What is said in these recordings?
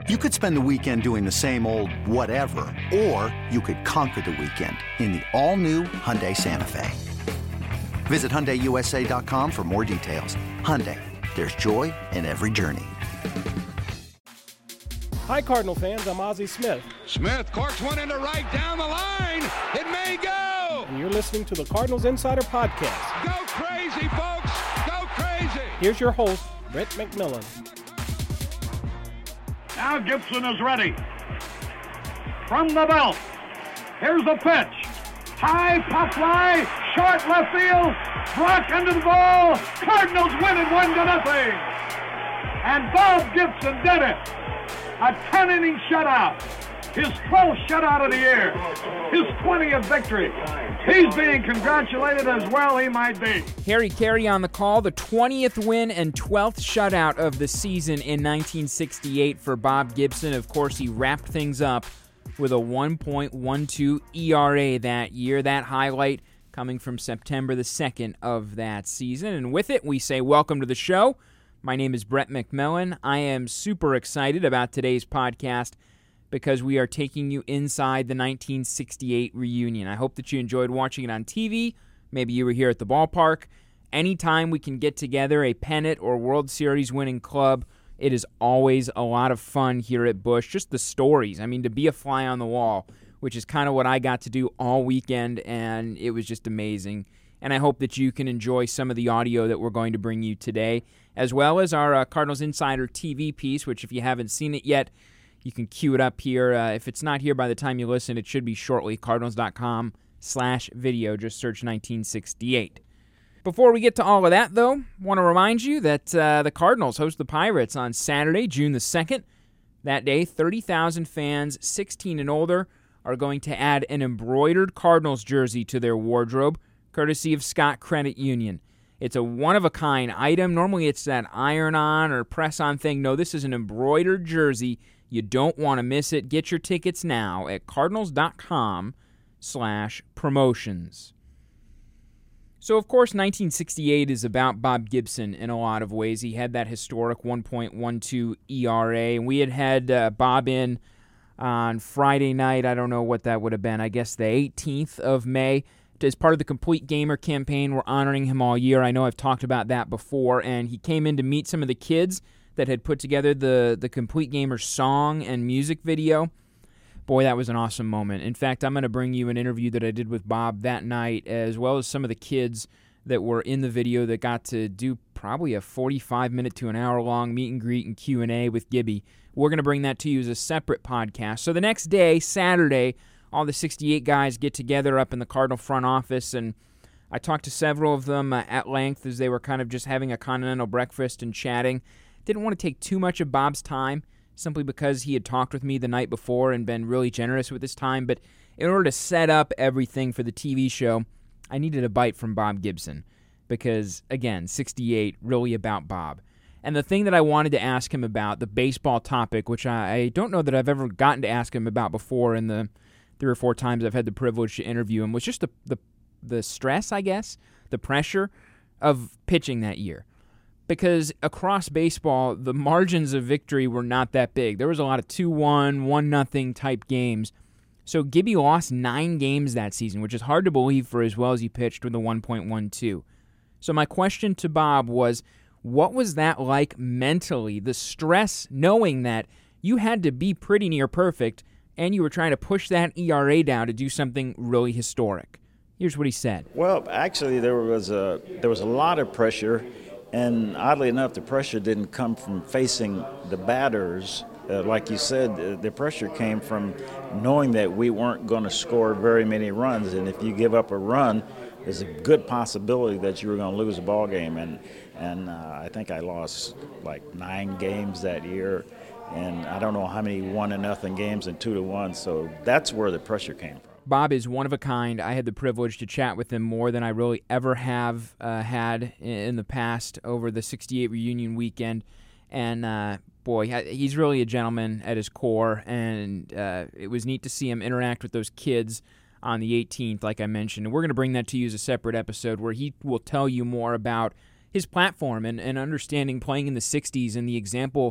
You could spend the weekend doing the same old whatever, or you could conquer the weekend in the all-new Hyundai Santa Fe. Visit HyundaiUSA.com for more details. Hyundai, there's joy in every journey. Hi, Cardinal fans. I'm Ozzie Smith. Smith corks one into right down the line. It may go. And you're listening to the Cardinals Insider Podcast. Go crazy, folks. Go crazy. Here's your host, Brett McMillan. Now Gibson is ready. From the belt. Here's a pitch. High pop fly. Short left field. Brock under the ball. Cardinals win it 1-0. And Bob Gibson did it. A 10-inning shutout. His 12th shutout of the year. His 20th victory. He's being congratulated as well he might be. Harry Carey on the call, the 20th win and 12th shutout of the season in 1968 for Bob Gibson. Of course, he wrapped things up with a 1.12 ERA that year. That highlight coming from September the 2nd of that season. And with it, we say welcome to the show. My name is Brett McMillan. I am super excited about today's podcast because we are taking you inside the 1968 reunion. I hope that you enjoyed watching it on TV. Maybe you were here at the ballpark. Anytime we can get together a pennant or World Series winning club, it is always a lot of fun here at Busch. Just the stories. I mean, to be a fly on the wall, which is kind of what I got to do all weekend, and it was just amazing. And I hope that you can enjoy some of the audio that we're going to bring you today, as well as our Cardinals Insider TV piece, which if you haven't seen it yet, you can queue it up here. If it's not here by the time you listen, it should be shortly. Cardinals.com/video. Just search 1968. Before we get to all of that, though, I want to remind you that the Cardinals host the Pirates on Saturday, June the 2nd. That day, 30,000 fans 16 and older are going to add an embroidered Cardinals jersey to their wardrobe, courtesy of Scott Credit Union. It's a one-of-a-kind item. Normally it's that iron-on or press-on thing. No, this is an embroidered jersey. You don't want to miss it. Get your tickets now at cardinals.com/promotions. So, of course, 1968 is about Bob Gibson in a lot of ways. He had that historic 1.12 ERA, and we had Bob in on Friday night. I don't know what that would have been. I guess the 18th of May. As part of the Complete Gamer campaign, we're honoring him all year. I know I've talked about that before, and he came in to meet some of the kids that had put together the Complete Gamer song and music video. Boy, that was an awesome moment. In fact, I'm going to bring you an interview that I did with Bob that night, as well as some of the kids that were in the video that got to do probably a 45-minute to an hour-long meet and greet and Q&A with Gibby. We're going to bring that to you as a separate podcast. So the next day, Saturday, all the 68 guys get together up in the Cardinal front office, and I talked to several of them at length as they were kind of just having a continental breakfast and chatting. Didn't want to take too much of Bob's time, simply because he had talked with me the night before and been really generous with his time, but in order to set up everything for the TV show, I needed a bite from Bob Gibson, because, again, 68, really about Bob. And the thing that I wanted to ask him about, the baseball topic, which I don't know that I've ever gotten to ask him about before in the 3 or 4 times I've had the privilege to interview him, was just the stress, I guess, the pressure of pitching that year. Because across baseball, the margins of victory were not that big. There was a lot of 2-1, 1-0 type games. So Gibby lost 9 games that season, which is hard to believe for as well as he pitched with a 1.12. So my question to Bob was, what was that like mentally, the stress knowing that you had to be pretty near perfect and you were trying to push that ERA down to do something really historic? Here's what he said. Well, actually, there was a lot of pressure, and oddly enough, the pressure didn't come from facing the batters. Like you said, the pressure came from knowing that we weren't going to score very many runs, and if you give up a run, there's a good possibility that you were going to lose a ball game. And I think I lost like 9 games that year. And I don't know how many 1-0 games and 2-1, so that's where the pressure came from. Bob is one of a kind. I had the privilege to chat with him more than I really ever have had in the past over the 68 reunion weekend. And boy, he's really a gentleman at his core, and it was neat to see him interact with those kids on the 18th, like I mentioned. And we're going to bring that to you as a separate episode where he will tell you more about his platform and understanding playing in the 60s and the example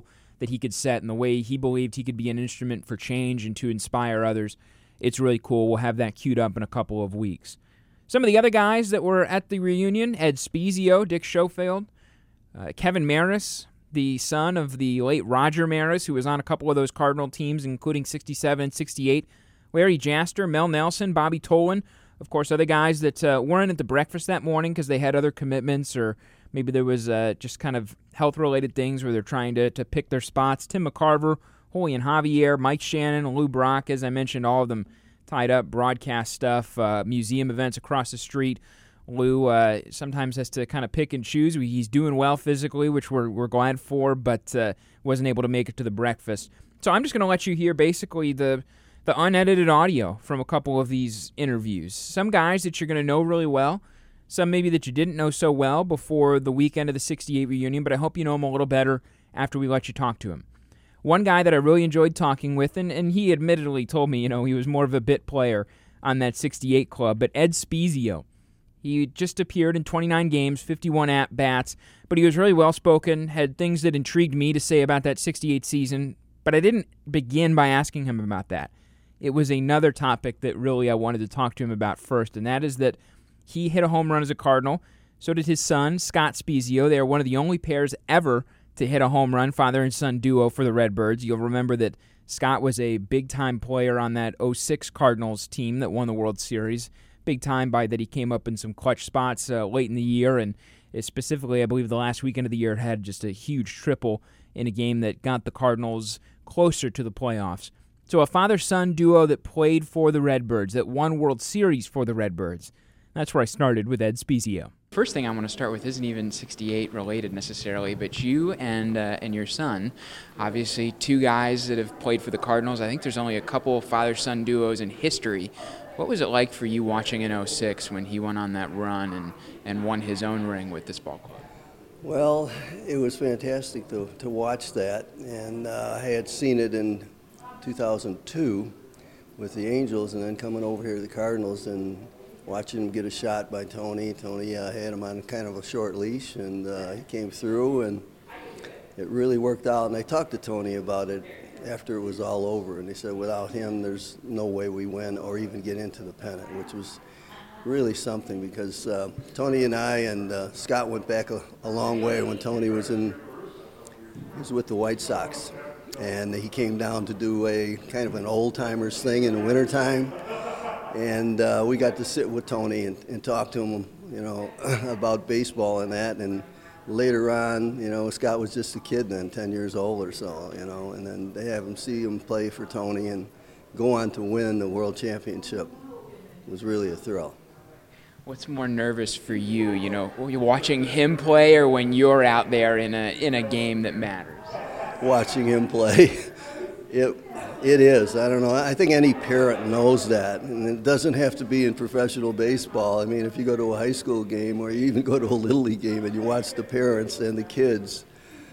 that he could set and the way he believed he could be an instrument for change and to inspire others. It's really cool. We'll have that queued up in a couple of weeks. Some of the other guys that were at the reunion, Ed Spiezio, Dick Schofield, Kevin Maris, the son of the late Roger Maris, who was on a couple of those Cardinal teams, including 67 and 68, Larry Jaster, Mel Nelson, Bobby Tolan, of course, other guys that weren't at the breakfast that morning because they had other commitments, or maybe there was just kind of health-related things where they're trying to pick their spots. Tim McCarver, Julian Javier, Mike Shannon, Lou Brock, as I mentioned, all of them tied up, broadcast stuff, museum events across the street. Lou sometimes has to kind of pick and choose. He's doing well physically, which we're glad for, but wasn't able to make it to the breakfast. So I'm just going to let you hear basically the unedited audio from a couple of these interviews. Some guys that you're going to know really well, some maybe that you didn't know so well before the weekend of the 68 reunion, but I hope you know him a little better after we let you talk to him. One guy that I really enjoyed talking with, and he admittedly told me, he was more of a bit player on that 68 club, but Ed Spiezio. He just appeared in 29 games, 51 at-bats, but he was really well-spoken, had things that intrigued me to say about that 68 season, but I didn't begin by asking him about that. It was another topic that really I wanted to talk to him about first, and that is that he hit a home run as a Cardinal. So did his son, Scott Spiezio. They are one of the only pairs ever to hit a home run, father and son duo for the Redbirds. You'll remember that Scott was a big-time player on that 06 Cardinals team that won the World Series. Big time by that he came up in some clutch spots late in the year, and specifically I believe the last weekend of the year had just a huge triple in a game that got the Cardinals closer to the playoffs. So a father-son duo that played for the Redbirds, that won World Series for the Redbirds. That's where I started with Ed Spiezio. First thing I want to start with isn't even 68 related necessarily, but you and your son, obviously two guys that have played for the Cardinals. I think there's only a couple father-son duos in history. What was it like for you watching in 06 when he went on that run and won his own ring with this ball club? Well, it was fantastic to watch that, and I had seen it in 2002 with the Angels, and then coming over here to the Cardinals and watching him get a shot by Tony. Tony had him on kind of a short leash, and he came through, and it really worked out. And I talked to Tony about it after it was all over, and they said without him there's no way we win or even get into the pennant, which was really something because Tony and I and Scott went back a long way when Tony was with the White Sox, and he came down to do a kind of an old-timers thing in the wintertime, and we got to sit with Tony and talk to him, about baseball and that, and later on, Scott was just a kid then, 10 years old or so, and then they have him see him play for Tony and go on to win the World Championship. It was really a thrill. What's more nervous for you, you're watching him play or when you're out there in a game that matters? Watching him play. It is. I don't know. I think any parent knows that, and it doesn't have to be in professional baseball. I mean, if you go to a high school game or you even go to a Little League game and you watch the parents and the kids,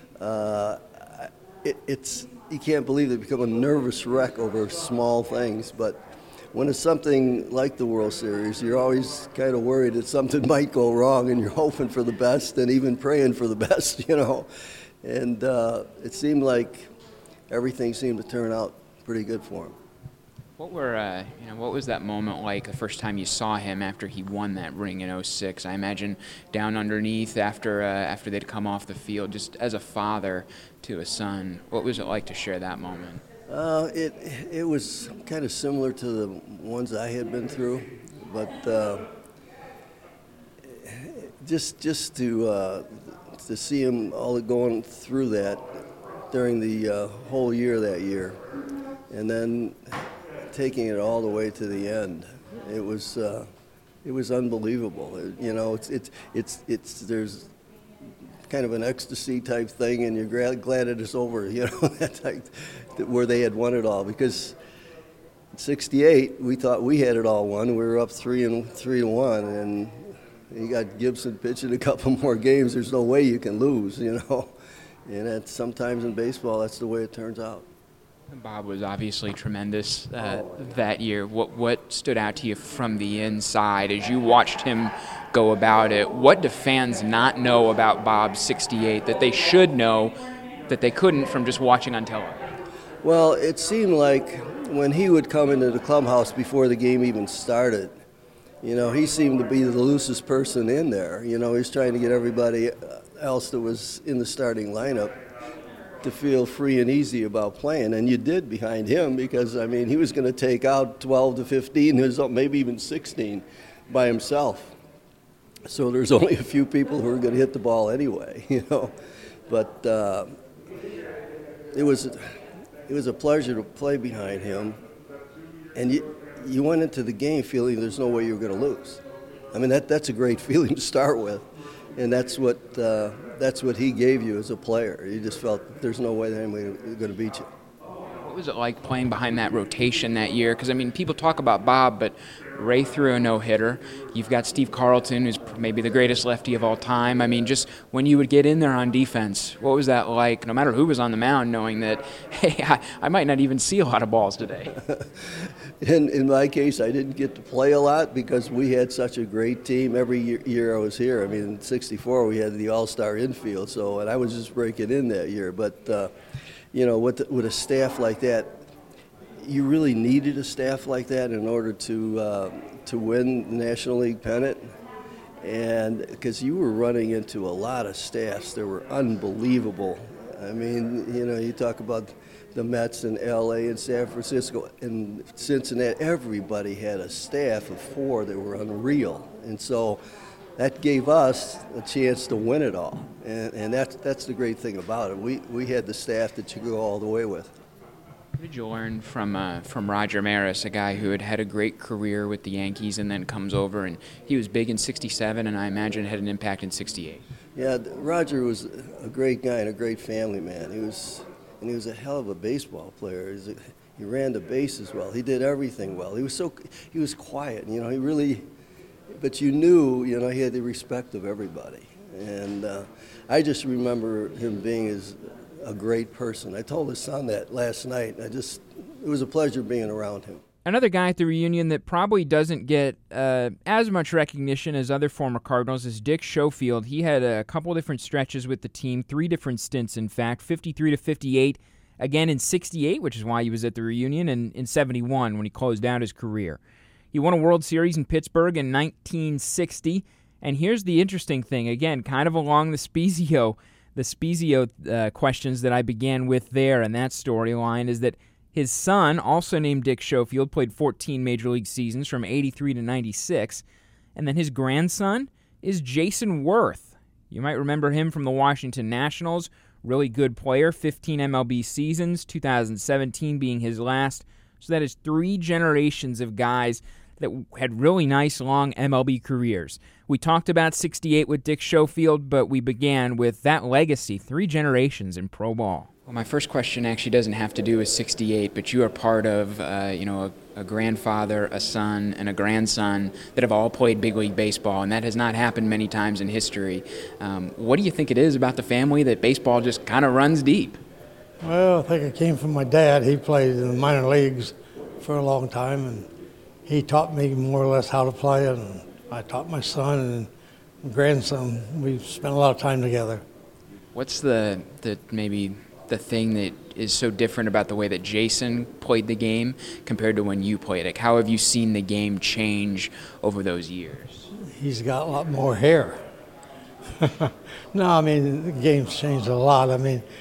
you can't believe they become a nervous wreck over small things. But when it's something like the World Series, you're always kind of worried that something might go wrong, and you're hoping for the best and even praying for the best, And it seemed like everything seemed to turn out pretty good for him. What was that moment like the first time you saw him after he won that ring in 06? I imagine down underneath after they'd come off the field, just as a father to a son. What was it like to share that moment? It was kind of similar to the ones I had been through, but just to see him all going through that during the whole year that year, and then taking it all the way to the end, it was unbelievable. It's there's kind of an ecstasy type thing, and you're glad it is over. That type, where they had won it all, because in '68 we thought we had it all won. We were up 3-1, and you got Gibson pitching a couple more games. There's no way you can lose, And that's, sometimes in baseball, that's the way it turns out. Bob was obviously tremendous that year. What stood out to you from the inside as you watched him go about it? What do fans not know about Bob 68 that they should know that they couldn't from just watching on television? Well, it seemed like when he would come into the clubhouse before the game even started, he seemed to be the loosest person in there. He was trying to get everybody else that was in the starting lineup to feel free and easy about playing, and you did behind him because, he was going to take out 12 to 15, maybe even 16 by himself. So there's only a few people who are going to hit the ball anyway, But it was a pleasure to play behind him, and you went into the game feeling there's no way you were going to lose. That's a great feeling to start with, and that's what he gave you as a player. You just felt there's no way that anybody was going to beat you. What was it like playing behind that rotation that year? Because, people talk about Bob, but Ray threw a no-hitter. You've got Steve Carlton, who's maybe the greatest lefty of all time. Just when you would get in there on defense, what was that like, no matter who was on the mound, knowing that, hey, I might not even see a lot of balls today? In my case, I didn't get to play a lot because we had such a great team every year I was here. In '64, we had the all-star infield, and I was just breaking in that year. But, with a staff like that, you really needed a staff like that in order to win the National League pennant, and because you were running into a lot of staffs that were unbelievable. You talk about the Mets in L.A. and San Francisco and Cincinnati. Everybody had a staff of 4 that were unreal, and so that gave us a chance to win it all, and that's the great thing about it. We had the staff that you could go all the way with. What did you learn from Roger Maris, a guy who had a great career with the Yankees and then comes over, and he was big in '67 and I imagine had an impact in '68? Yeah, Roger was a great guy and a great family man. He was a hell of a baseball player. He ran the bases well. He did everything well. He was quiet. He really, but you knew, he had the respect of everybody. And I just remember him being a great person. I told his son that last night. It was a pleasure being around him. Another guy at the reunion that probably doesn't get as much recognition as other former Cardinals is Dick Schofield. He had a couple different stretches with the team, 3 different stints, in fact, 53 to 58, again in 68, which is why he was at the reunion, and in 71 when he closed out his career. He won a World Series in Pittsburgh in 1960, and here's the interesting thing, again, kind of along the Spezio questions that I began with there, and that storyline is that his son, also named Dick Schofield, played 14 Major League seasons from 83 to 96, and then his grandson is Jason Worth. You might remember him from the Washington Nationals, really good player, 15 MLB seasons, 2017 being his last, so that is 3 generations of guys that had really nice, long MLB careers. We talked about 68 with Dick Schofield, but we began with that legacy, 3 generations in pro ball. Well, my first question actually doesn't have to do with 68, but you are part of, a grandfather, a son, and a grandson that have all played big league baseball, and that has not happened many times in history. What do you think it is about the family that baseball just kind of runs deep? Well, I think it came from my dad. He played in the minor leagues for a long time, and he taught me more or less how to play, and I taught my son and grandson. We spent a lot of time together. What's the thing that is so different about the way that Jason played the game compared to when you played it? How have you seen the game change over those years? He's got a lot more hair. No, the game's changed a lot.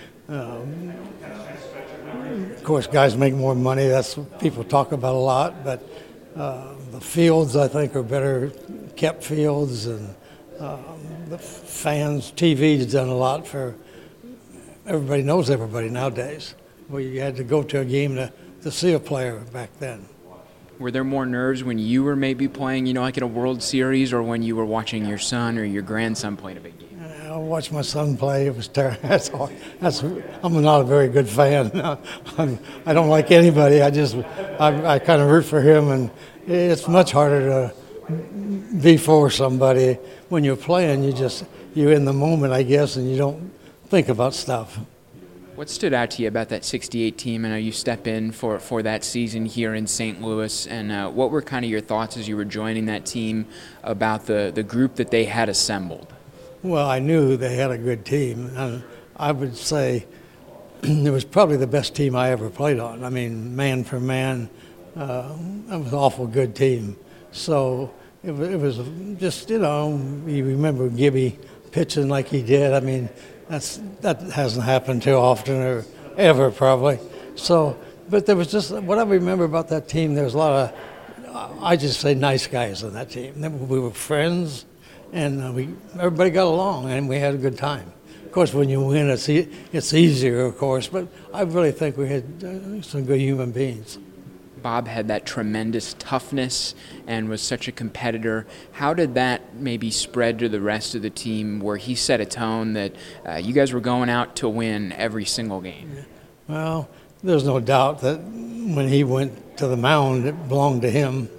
Of course, guys make more money. That's what people talk about a lot, but the fields, I think, are better kept fields, and the fans, TV's done a lot for everybody knows everybody nowadays. Well, you had to go to a game to see a player back then. Were there more nerves when you were maybe playing, like in a World Series, or when you were watching your son or your grandson playing a big game? I watched my son play. It was terrible. I'm not a very good fan. I don't like anybody. I kind of root for him, and it's much harder to be for somebody when you're playing. You're in the moment, I guess, and you don't think about stuff. What stood out to you about that 68 team? I know you step in for that season here in St. Louis, and what were kind of your thoughts as you were joining that team about the group that they had assembled? Well, I knew they had a good team. And I would say it was probably the best team I ever played on. I mean, man for man, that was an awful good team. So it was just, you remember Gibby pitching like he did. I mean, that hasn't happened too often or ever probably. So, but there was just, what I remember about that team, there was a lot of, I just say nice guys on that team. We were friends, and everybody got along, and we had a good time. Of course, when you win, it's easier, of course, but I really think we had some good human beings. Bob had that tremendous toughness and was such a competitor. How did that maybe spread to the rest of the team where he set a tone that you guys were going out to win every single game? Well, there's no doubt that when he went to the mound, it belonged to him.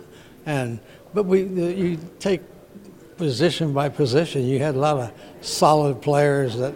But you take position by position. You had a lot of solid players that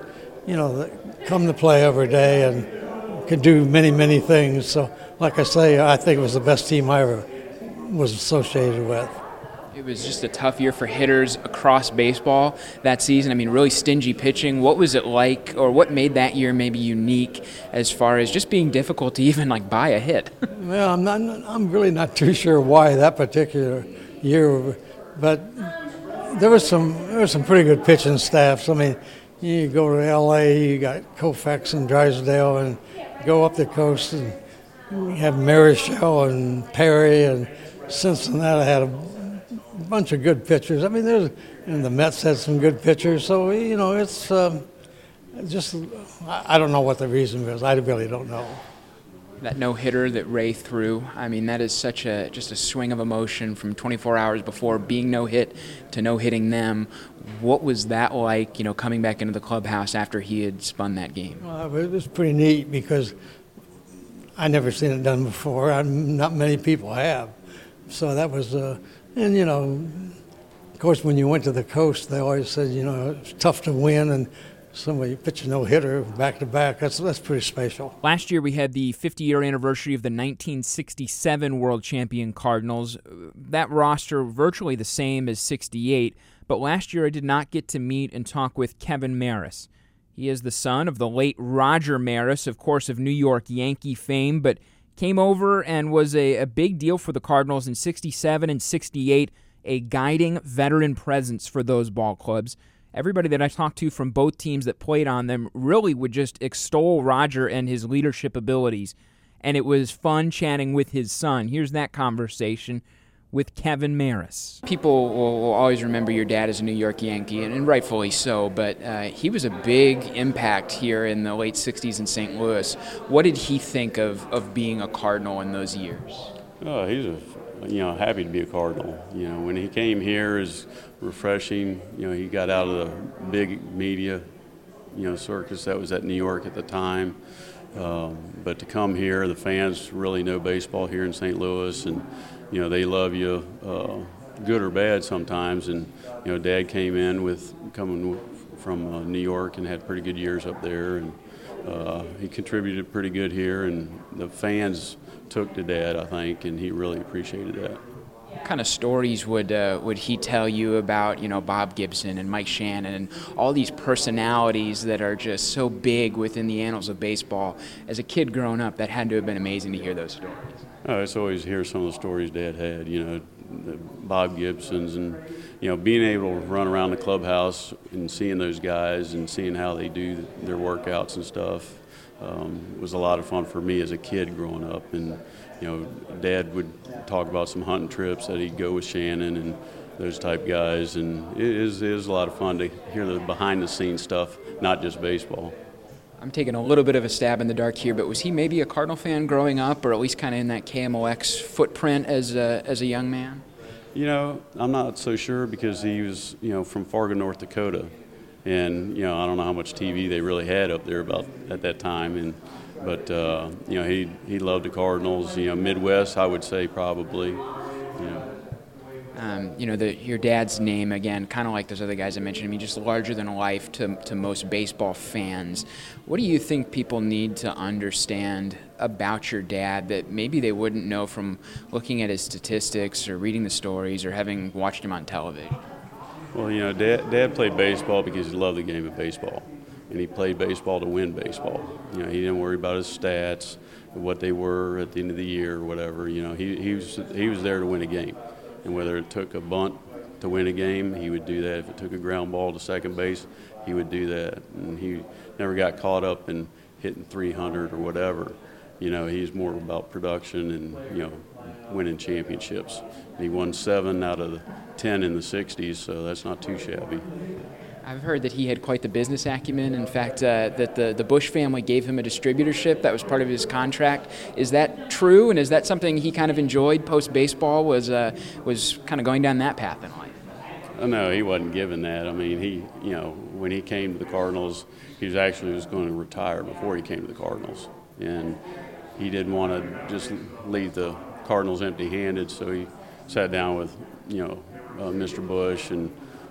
come to play every day and could do many, many things. So, like I say, I think it was the best team I ever was associated with. It was just a tough year for hitters across baseball that season. I mean, really stingy pitching. What was it like, or what made that year maybe unique as far as just being difficult to even buy a hit? Well, I'm really not too sure why that particular year, but there was some pretty good pitching staffs. I mean, you go to L.A., you got Koufax and Drysdale, and go up the coast and you have Marichal and Perry, and Cincinnati had a bunch of good pitchers. I mean, the Mets had some good pitchers. So it's just, I don't know what the reason was. I really don't know. That no-hitter that Ray threw, I mean, that is such just a swing of emotion from 24 hours before being no-hit to no-hitting them. What was that like, coming back into the clubhouse after he had spun that game? Well, it was pretty neat because I never seen it done before. Not many people have. So that was, and of course, when you went to the coast, they always said, it's tough to win, and somebody pitch a no-hitter back-to-back, that's pretty special. Last year we had the 50-year anniversary of the 1967 World Champion Cardinals. That roster virtually the same as 68, but last year I did not get to meet and talk with Kevin Maris. He is the son of the late Roger Maris, of course, of New York Yankee fame, but came over and was a big deal for the Cardinals in 67 and 68, a guiding veteran presence for those ball clubs. Everybody that I talked to from both teams that played on them really would just extol Roger and his leadership abilities, and it was fun chatting with his son. Here's that conversation with Kevin Maris. People will always remember your dad as a New York Yankee, and rightfully so, but he was a big impact here in the late 60s in St. Louis. What did he think of being a Cardinal in those years? Oh, he's happy to be a Cardinal. When he came here, is refreshing. He got out of the big media, circus that was at New York at the time. But to come here, the fans really know baseball here in St. Louis, and they love you, good or bad sometimes. And Dad came in coming from New York and had pretty good years up there, and he contributed pretty good here, and the fans took to Dad, I think, and he really appreciated that. What kind of stories would he tell you about, Bob Gibson and Mike Shannon and all these personalities that are just so big within the annals of baseball? As a kid growing up, that had to have been amazing to hear those stories. Oh, it's always hear some of the stories Dad had, the Bob Gibsons, and being able to run around the clubhouse and seeing those guys and seeing how they do their workouts and stuff was a lot of fun for me as a kid growing up. And Dad would talk about some hunting trips that he'd go with Shannon and those type guys, and it is a lot of fun to hear the behind-the-scenes stuff, not just baseball. I'm taking a little bit of a stab in the dark here, but was he maybe a Cardinal fan growing up, or at least kind of in that KMOX footprint as a young man? I'm not so sure because he was, from Fargo, North Dakota, and I don't know how much TV they really had up there about at that time, but he loved the Cardinals. Midwest, I would say probably. Your dad's name, again, kind of like those other guys I mentioned, just larger than life to most baseball fans. What do you think people need to understand about your dad that maybe they wouldn't know from looking at his statistics or reading the stories or having watched him on television? Well, Dad played baseball because he loved the game of baseball. and he played baseball to win baseball. He didn't worry about his stats, what they were at the end of the year or whatever. He was there to win a game, and whether it took a bunt to win a game, he would do that. If it took a ground ball to second base, he would do that. And he never got caught up in hitting 300 or whatever. He's more about production and, winning championships. He won 7 out of the 10 in the 60s, so that's not too shabby. I've heard that he had quite the business acumen. In fact, that the Bush family gave him a distributorship. That was part of his contract. Is that true, and is that something he kind of enjoyed post-baseball, was kind of going down that path in life? No, he wasn't given that. I mean, when he came to the Cardinals, he was going to retire before he came to the Cardinals. And he didn't want to just leave the Cardinals empty-handed, so he sat down with, Mr. Bush and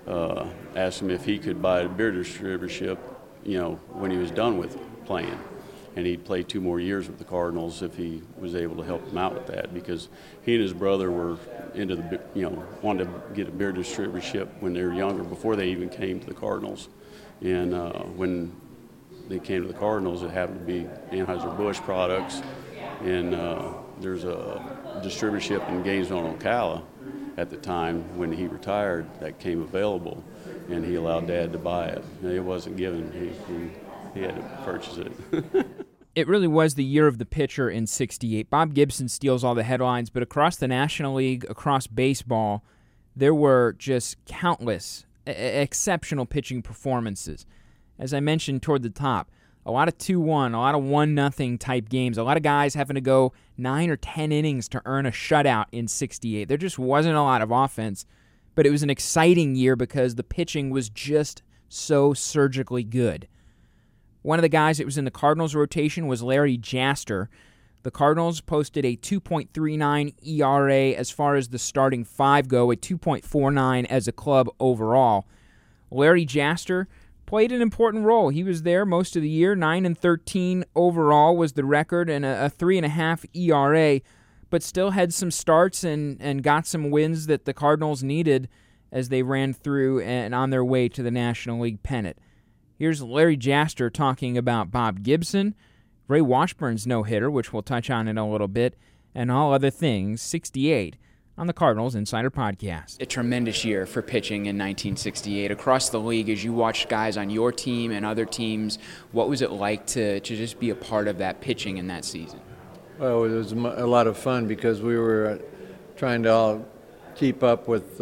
asked him if he could buy a beer distributorship, when he was done with playing. And he'd play 2 more years with the Cardinals if he was able to help him out with that, because he and his brother were into wanted to get a beer distributorship when they were younger, before they even came to the Cardinals. And when they came to the Cardinals, it happened to be Anheuser-Busch products, and there's a distributorship in Gainesville, Ocala at the time when he retired that came available, and he allowed Dad to buy it. It wasn't given. He had to purchase it. It really was the year of the pitcher in '68. Bob Gibson steals all the headlines, but across the National League, across baseball, there were just countless exceptional pitching performances. As I mentioned toward the top, a lot of 2-1, a lot of 1-0 type games, a lot of guys having to go 9 or 10 innings to earn a shutout in '68. There just wasn't a lot of offense, but it was an exciting year because the pitching was just so surgically good. One of the guys that was in the Cardinals rotation was Larry Jaster. The Cardinals posted a 2.39 ERA as far as the starting 5 go, a 2.49 as a club overall. Larry Jaster played an important role. He was there most of the year. 9-13 overall was the record, and a 3.5 ERA, but still had some starts and got some wins that the Cardinals needed as they ran through and on their way to the National League pennant. Here's Larry Jaster talking about Bob Gibson, Ray Washburn's no-hitter, which we'll touch on in a little bit, and all other things, '68, on the Cardinals Insider Podcast. A tremendous year for pitching in 1968. Across the league, as you watched guys on your team and other teams, what was it like to just be a part of that pitching in that season? Well, it was a lot of fun because we were trying to all keep up with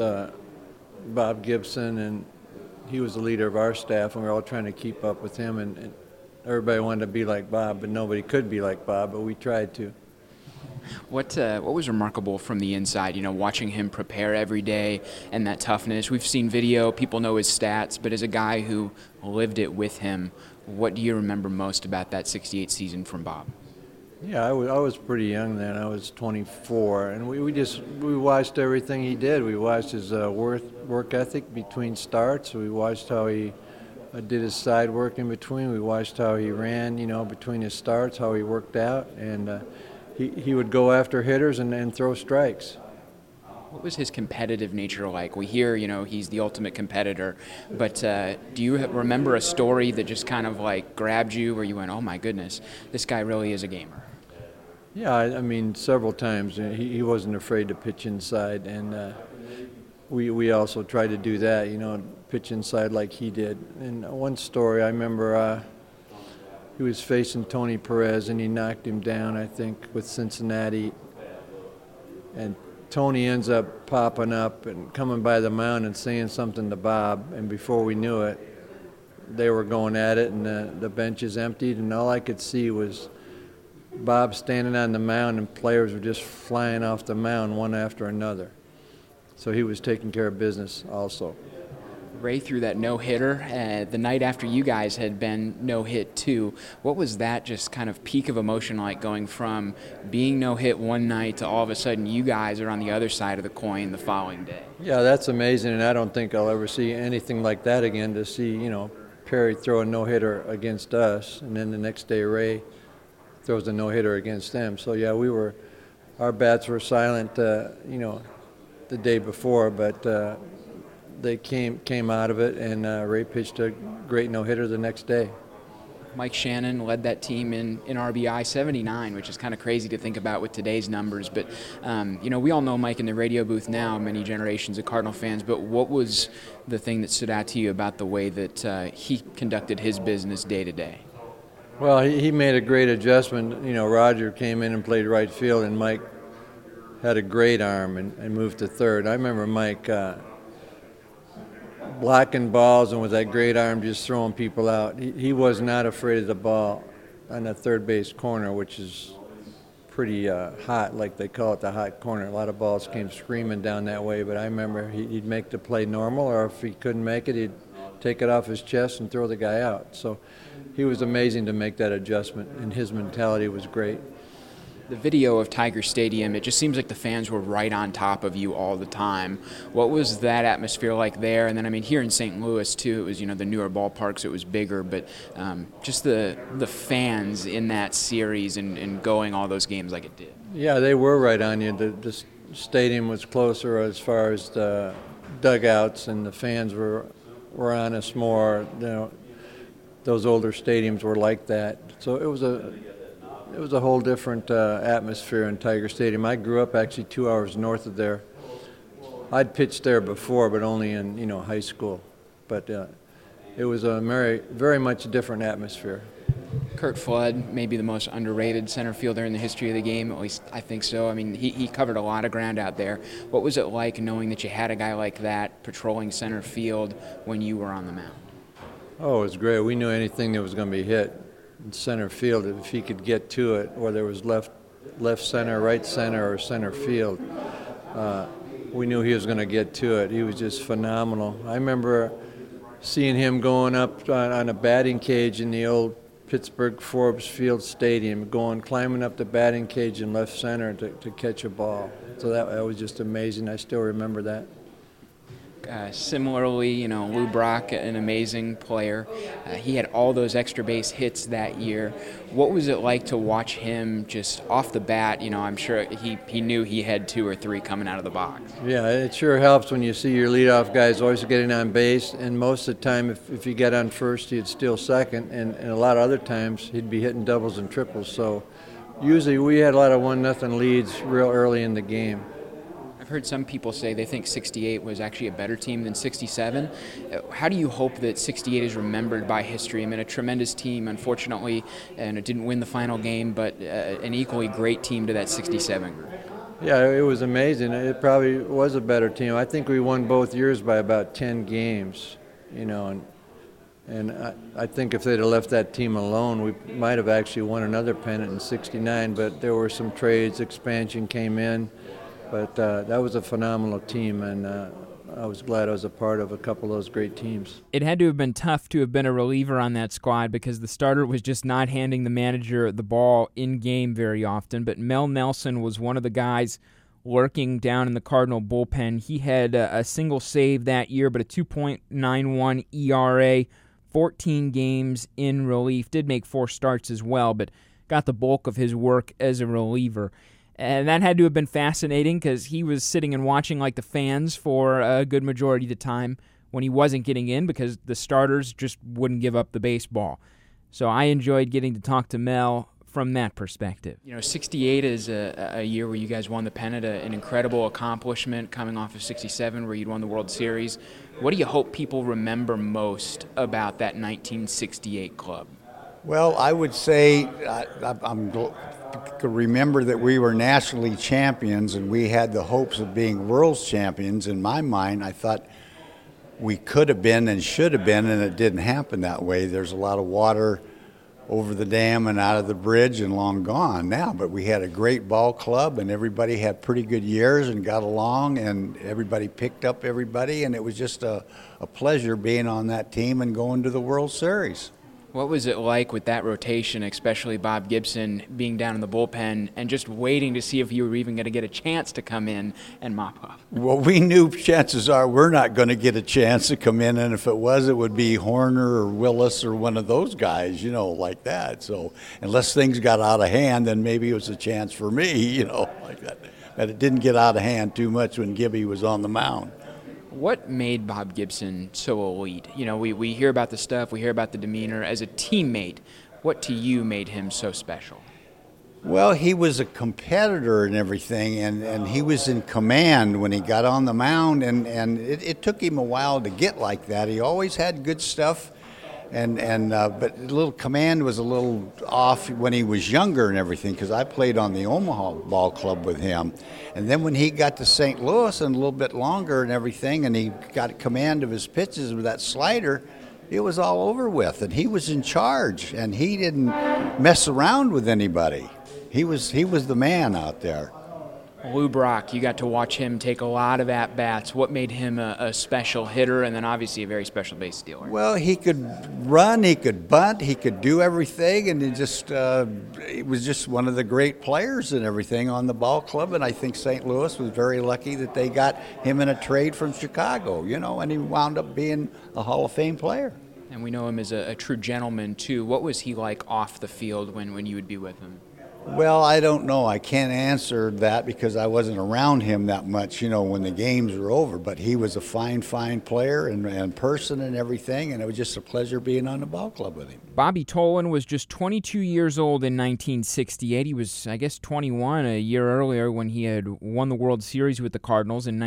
Bob Gibson, and he was the leader of our staff, and we were all trying to keep up with him, and everybody wanted to be like Bob, but nobody could be like Bob, but we tried to. What was remarkable from the inside, watching him prepare every day and that toughness? We've seen video, people know his stats, but as a guy who lived it with him, what do you remember most about that '68 season from Bob? Yeah, I was pretty young then. I was 24, and we watched everything he did. We watched his work ethic between starts. We watched how he did his side work in between. We watched how he ran, between his starts, how he worked out, and he would go after hitters and throw strikes. What was his competitive nature like? We hear, he's the ultimate competitor, but do you remember a story that just kind of like grabbed you where you went, oh my goodness, this guy really is a gamer? Yeah, I mean, several times. He wasn't afraid to pitch inside, and we also tried to do that, pitch inside like he did. And one story, I remember he was facing Tony Perez, and he knocked him down, I think, with Cincinnati. And Tony ends up popping up and coming by the mound and saying something to Bob, and before we knew it, they were going at it, and the benches emptied, and all I could see was Bob standing on the mound, and players were just flying off the mound one after another. So he was taking care of business also. Ray threw that no-hitter the night after you guys had been no-hit too. What was that just kind of peak of emotion like, going from being no-hit one night to all of a sudden you guys are on the other side of the coin the following day? Yeah, that's amazing, and I don't think I'll ever see anything like that again, to see, Perry throw a no-hitter against us, and then the next day Ray throws a no-hitter against them. So yeah, our bats were silent, the day before, but they came out of it, and Ray pitched a great no-hitter the next day. Mike Shannon led that team in RBI 79, which is kind of crazy to think about with today's numbers. But, we all know Mike in the radio booth now, many generations of Cardinal fans. But what was the thing that stood out to you about the way that he conducted his business day to day? Well, he made a great adjustment. Roger came in and played right field, and Mike had a great arm and moved to third. I remember Mike blocking balls and with that great arm just throwing people out. He was not afraid of the ball on the third base corner, which is pretty hot, like they call it, the hot corner. A lot of balls came screaming down that way, but I remember he'd make the play normal, or if he couldn't make it, he'd take it off his chest and throw the guy out. So he was amazing to make that adjustment, and his mentality was great. The video of Tiger Stadium, it just seems like the fans were right on top of you all the time. What was that atmosphere like there? And then, here in St. Louis, too, it was, the newer ballparks, it was bigger, but just the fans in that series and going all those games like it did. Yeah, they were right on you. The stadium was closer as far as the dugouts, and the fans were on us more. Those older stadiums were like that. So it was a whole different atmosphere in Tiger Stadium. I grew up actually 2 hours north of there. I'd pitched there before, but only in high school. But it was a very much different atmosphere. Curt Flood, maybe the most underrated center fielder in the history of the game, at least I think so. He covered a lot of ground out there. What was it like knowing that you had a guy like that patrolling center field when you were on the mound? Oh, it was great. We knew anything that was going to be hit in center field, if he could get to it, whether it was left center, right center, or center field, we knew he was going to get to it. He was just phenomenal. I remember seeing him going up on a batting cage in the old Pittsburgh Forbes Field Stadium, climbing up the batting cage in left center to catch a ball. So that was just amazing. I still remember that. Similarly, Lou Brock, an amazing player. He had all those extra base hits that year. What was it like to watch him just off the bat? I'm sure he knew he had 2 or 3 coming out of the box. Yeah, it sure helps when you see your leadoff guys always getting on base, and most of the time if he got on first, he'd steal second, and a lot of other times he'd be hitting doubles and triples. So usually we had a lot of 1-0 leads real early in the game. I've heard some people say they think 68 was actually a better team than 67. How do you hope that 68 is remembered by history? A tremendous team, unfortunately, and it didn't win the final game, but an equally great team to that 67 group. Yeah, it was amazing. It probably was a better team. I think we won both years by about 10 games, and I think if they'd have left that team alone, we might have actually won another pennant in 69, but there were some trades, expansion came in. But that was a phenomenal team, and I was glad I was a part of a couple of those great teams. It had to have been tough to have been a reliever on that squad because the starter was just not handing the manager the ball in-game very often. But Mel Nelson was one of the guys lurking down in the Cardinal bullpen. He had a single save that year, but a 2.91 ERA, 14 games in relief. Did make 4 starts as well, but got the bulk of his work as a reliever. And that had to have been fascinating because he was sitting and watching like the fans for a good majority of the time when he wasn't getting in because the starters just wouldn't give up the baseball. So I enjoyed getting to talk to Mel from that perspective. 68 is a year where you guys won the pennant, an incredible accomplishment coming off of 67 where you'd won the World Series. What do you hope people remember most about that 1968 club? Well, I would say I'm remember that we were nationally champions and we had the hopes of being world champions. In my mind, I thought we could have been and should have been, and it didn't happen that way. There's a lot of water over the dam and out of the bridge and long gone now, but we had a great ball club and everybody had pretty good years and got along and everybody picked up everybody, and it was just a pleasure being on that team and going to the World Series. What was it like with that rotation, especially Bob Gibson being down in the bullpen and just waiting to see if you were even going to get a chance to come in and mop up? Well, we knew chances are we're not going to get a chance to come in, and if it was, it would be Horner or Willis or one of those guys, like that. So unless things got out of hand, then maybe it was a chance for me, like that. But it didn't get out of hand too much when Gibby was on the mound. What made Bob Gibson so elite? You know, we hear about the stuff, we hear about the demeanor. As a teammate, what to you made him so special? Well, he was a competitor and everything, and he was in command when he got on the mound, and it took him a while to get like that. He always had good stuff, but a little command was a little off when he was younger and everything, because I played on the Omaha ball club with him. And then when he got to St. Louis and a little bit longer and everything, and he got command of his pitches with that slider, it was all over with, and he was in charge, and he didn't mess around with anybody. He was the man out there. Lou Brock, you got to watch him take a lot of at-bats. What made him a special hitter and then obviously a very special base stealer? Well, he could run, he could bunt, he could do everything, and he was just one of the great players and everything on the ball club, and I think St. Louis was very lucky that they got him in a trade from Chicago, and he wound up being a Hall of Fame player. And we know him as a true gentleman, too. What was he like off the field when you would be with him? Well, I don't know. I can't answer that because I wasn't around him that much, when the games were over. But he was a fine player and person and everything, and it was just a pleasure being on the ball club with him. Bobby Tolan was just 22 years old in 1968. He was, 21 a year earlier when he had won the World Series with the Cardinals in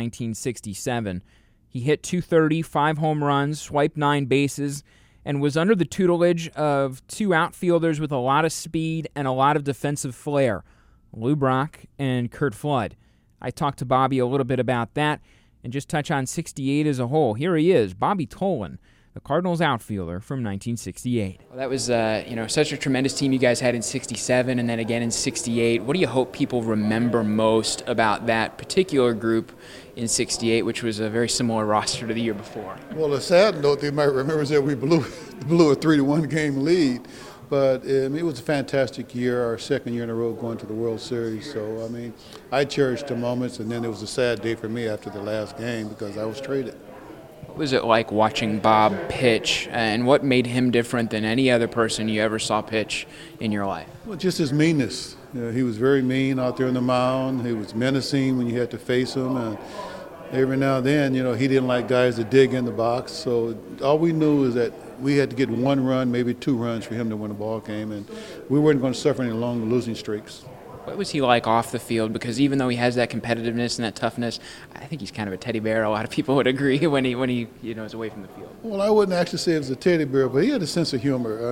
1967. He hit .230, 5 home runs, swiped 9 bases, and was under the tutelage of 2 outfielders with a lot of speed and a lot of defensive flair, Lou Brock and Curt Flood. I talked to Bobby a little bit about that and just touch on 68 as a whole. Here he is, Bobby Tolan, the Cardinals outfielder from 1968. Well, that was such a tremendous team you guys had in 67 and then again in 68. What do you hope people remember most about that particular group in 68, which was a very similar roster to the year before? Well, a sad note they might remember is that we blew a 3-1 game lead. But it was a fantastic year, our second year in a row going to the World Series. So, I cherished the moments, and then it was a sad day for me after the last game because I was traded. What was it like watching Bob pitch, and what made him different than any other person you ever saw pitch in your life? Well, just his meanness. He was very mean out there on the mound. He was menacing when you had to face him, and every now and then, he didn't like guys to dig in the box. So all we knew is that we had to get 1 run, maybe 2 runs for him to win a ball game, and we weren't going to suffer any long losing streaks. What was he like off the field? Because even though he has that competitiveness and that toughness, I think he's kind of a teddy bear. A lot of people would agree when he is away from the field. Well, I wouldn't actually say it was a teddy bear, but he had a sense of humor.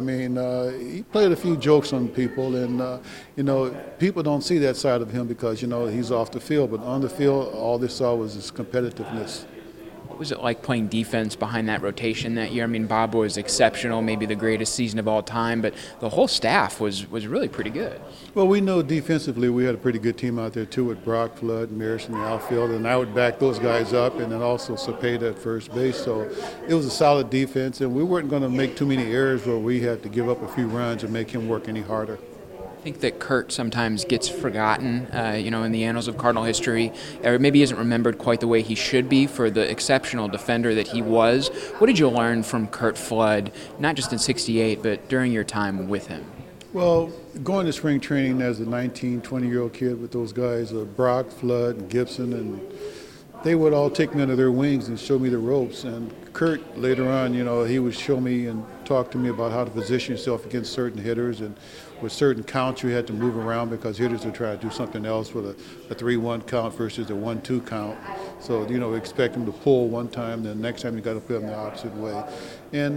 He played a few jokes on people, and people don't see that side of him because he's off the field. But on the field, all they saw was his competitiveness. What was it like playing defense behind that rotation that year? Bob was exceptional, maybe the greatest season of all time, but the whole staff was really pretty good. Well, we know defensively we had a pretty good team out there, too, with Brock, Flood, Maris in the outfield, and I would back those guys up, and then also Cepeda at first base. So it was a solid defense, and we weren't going to make too many errors where we had to give up a few runs and make him work any harder. I think that Curt sometimes gets forgotten, in the annals of Cardinal history, or maybe isn't remembered quite the way he should be for the exceptional defender that he was. What did you learn from Curt Flood, not just in 68, but during your time with him? Well, going to spring training as a 19, 20-year-old kid with those guys, Brock, Flood, and Gibson, and they would all take me under their wings and show me the ropes. And Curt, later on, he would show me and talk to me about how to position yourself against certain hitters, and with certain counts you had to move around because hitters would try to do something else with a 3-1 count versus a 1-2 count. So, expect them to pull one time, then the next time you got to play them the opposite way. And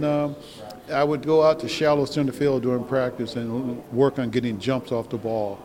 I would go out to shallow center field during practice and work on getting jumps off the ball.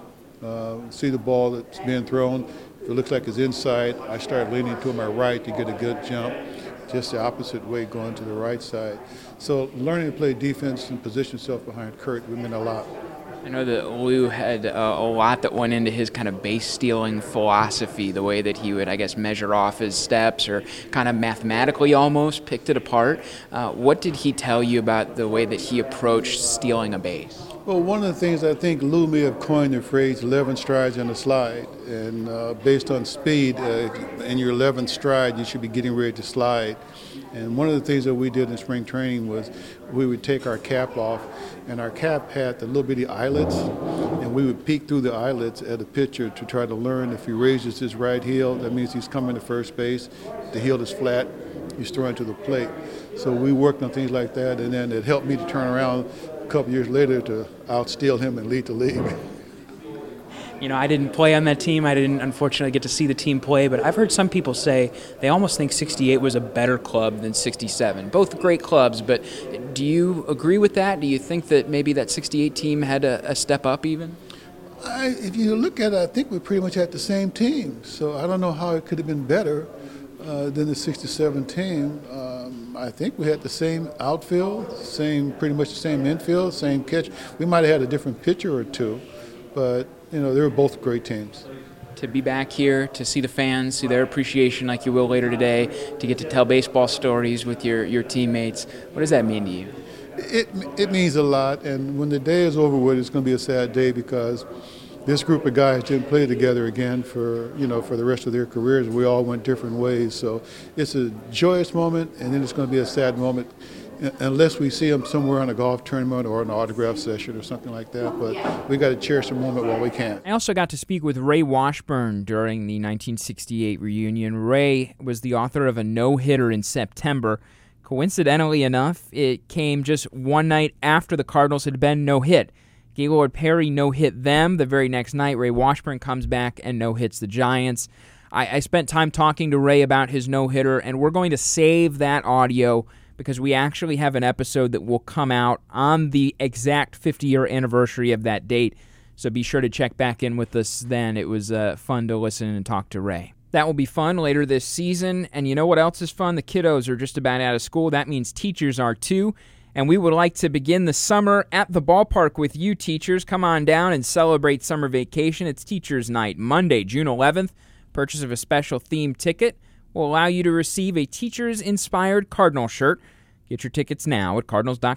See the ball that's being thrown. If it looks like it's inside, I start leaning to my right to get a good jump, just the opposite way going to the right side. So learning to play defense and position yourself behind Curt would mean a lot. I know that Lou had a lot that went into his kind of base stealing philosophy, the way that he would, measure off his steps or kind of mathematically almost picked it apart. What did he tell you about the way that he approached stealing a base? Well, one of the things I think Lou may have coined the phrase 11 strides and a slide. And based on speed, in your 11th stride, you should be getting ready to slide. And one of the things that we did in spring training was we would take our cap off, and our cap had the little bitty eyelets, and we would peek through the eyelets at a pitcher to try to learn if he raises his right heel, that means he's coming to first base. If the heel is flat, he's throwing to the plate. So we worked on things like that, and then it helped me to turn around a couple years later to outsteal him and lead the league. You know, I didn't play on that team. I didn't, unfortunately, get to see the team play, but I've heard some people say they almost think 68 was a better club than 67. Both great clubs, but do you agree with that? Do you think that maybe that 68 team had a step up even? If you look at it, I think we pretty much had the same team, so I don't know how it could have been better than the 67 team. I think we had the same outfield, pretty much the same infield, same catch. We might have had a different pitcher or two, but they were both great teams. To be back here, to see the fans, see their appreciation like you will later today, to get to tell baseball stories with your teammates, what does that mean to you? It means a lot, and when the day is over with, it's going to be a sad day because this group of guys didn't play together again for the rest of their careers. We all went different ways, so it's a joyous moment, and then it's going to be a sad moment unless we see them somewhere on a golf tournament or an autograph session or something like that. But we got to cherish the moment while we can. I also got to speak with Ray Washburn during the 1968 reunion. Ray was the author of a no-hitter in September. Coincidentally enough, it came just one night after the Cardinals had been no-hit. Gaylord Perry no-hit them. The very next night, Ray Washburn comes back and no-hits the Giants. I spent time talking to Ray about his no-hitter, and we're going to save that audio because we actually have an episode that will come out on the exact 50-year anniversary of that date. So be sure to check back in with us then. It was fun to listen and talk to Ray. That will be fun later this season. And you know what else is fun? The kiddos are just about out of school. That means teachers are too. And we would like to begin the summer at the ballpark with you, teachers. Come on down and celebrate summer vacation. It's Teachers Night, Monday, June 11th. Purchase of a special themed ticket will allow you to receive a teachers-inspired Cardinal shirt. Get your tickets now at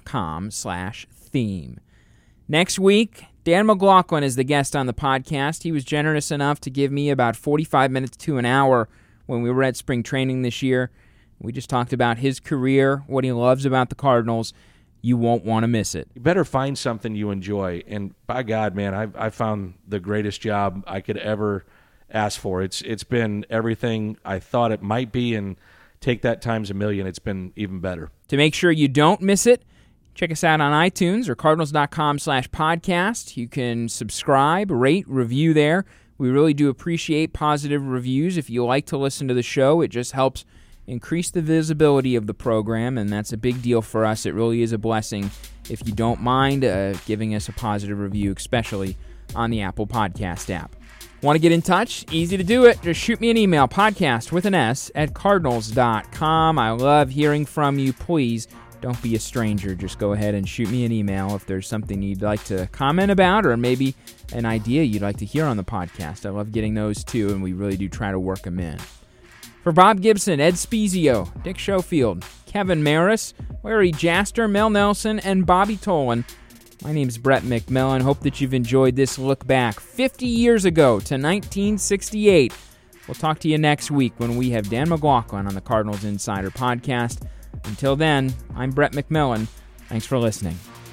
cardinals.com/theme. Next week, Dan McLaughlin is the guest on the podcast. He was generous enough to give me about 45 minutes to an hour when we were at spring training this year. We just talked about his career, what he loves about the Cardinals. You won't want to miss it. You better find something you enjoy. And by God, man, I found the greatest job I could ever ask for. It's been everything I thought it might be, and take that times a million. It's been even better. To make sure you don't miss it, check us out on iTunes or cardinals.com/podcast. You can subscribe, rate, review there. We really do appreciate positive reviews. If you like to listen to the show, it just helps increase the visibility of the program, and that's a big deal for us. It really is a blessing if you don't mind giving us a positive review, especially on the Apple Podcast app. Want to get in touch? Easy to do it. Just shoot me an email, podcast with an S at cardinals.com. I love hearing from you. Please don't be a stranger. Just go ahead and shoot me an email if there's something you'd like to comment about or maybe an idea you'd like to hear on the podcast. I love getting those too, and we really do try to work them in. For Bob Gibson, Ed Spezio, Dick Schofield, Kevin Maris, Larry Jaster, Mel Nelson, and Bobby Tolan, my name's Brett McMillan. Hope that you've enjoyed this look back 50 years ago to 1968. We'll talk to you next week when we have Dan McLaughlin on the Cardinals Insider Podcast. Until then, I'm Brett McMillan. Thanks for listening.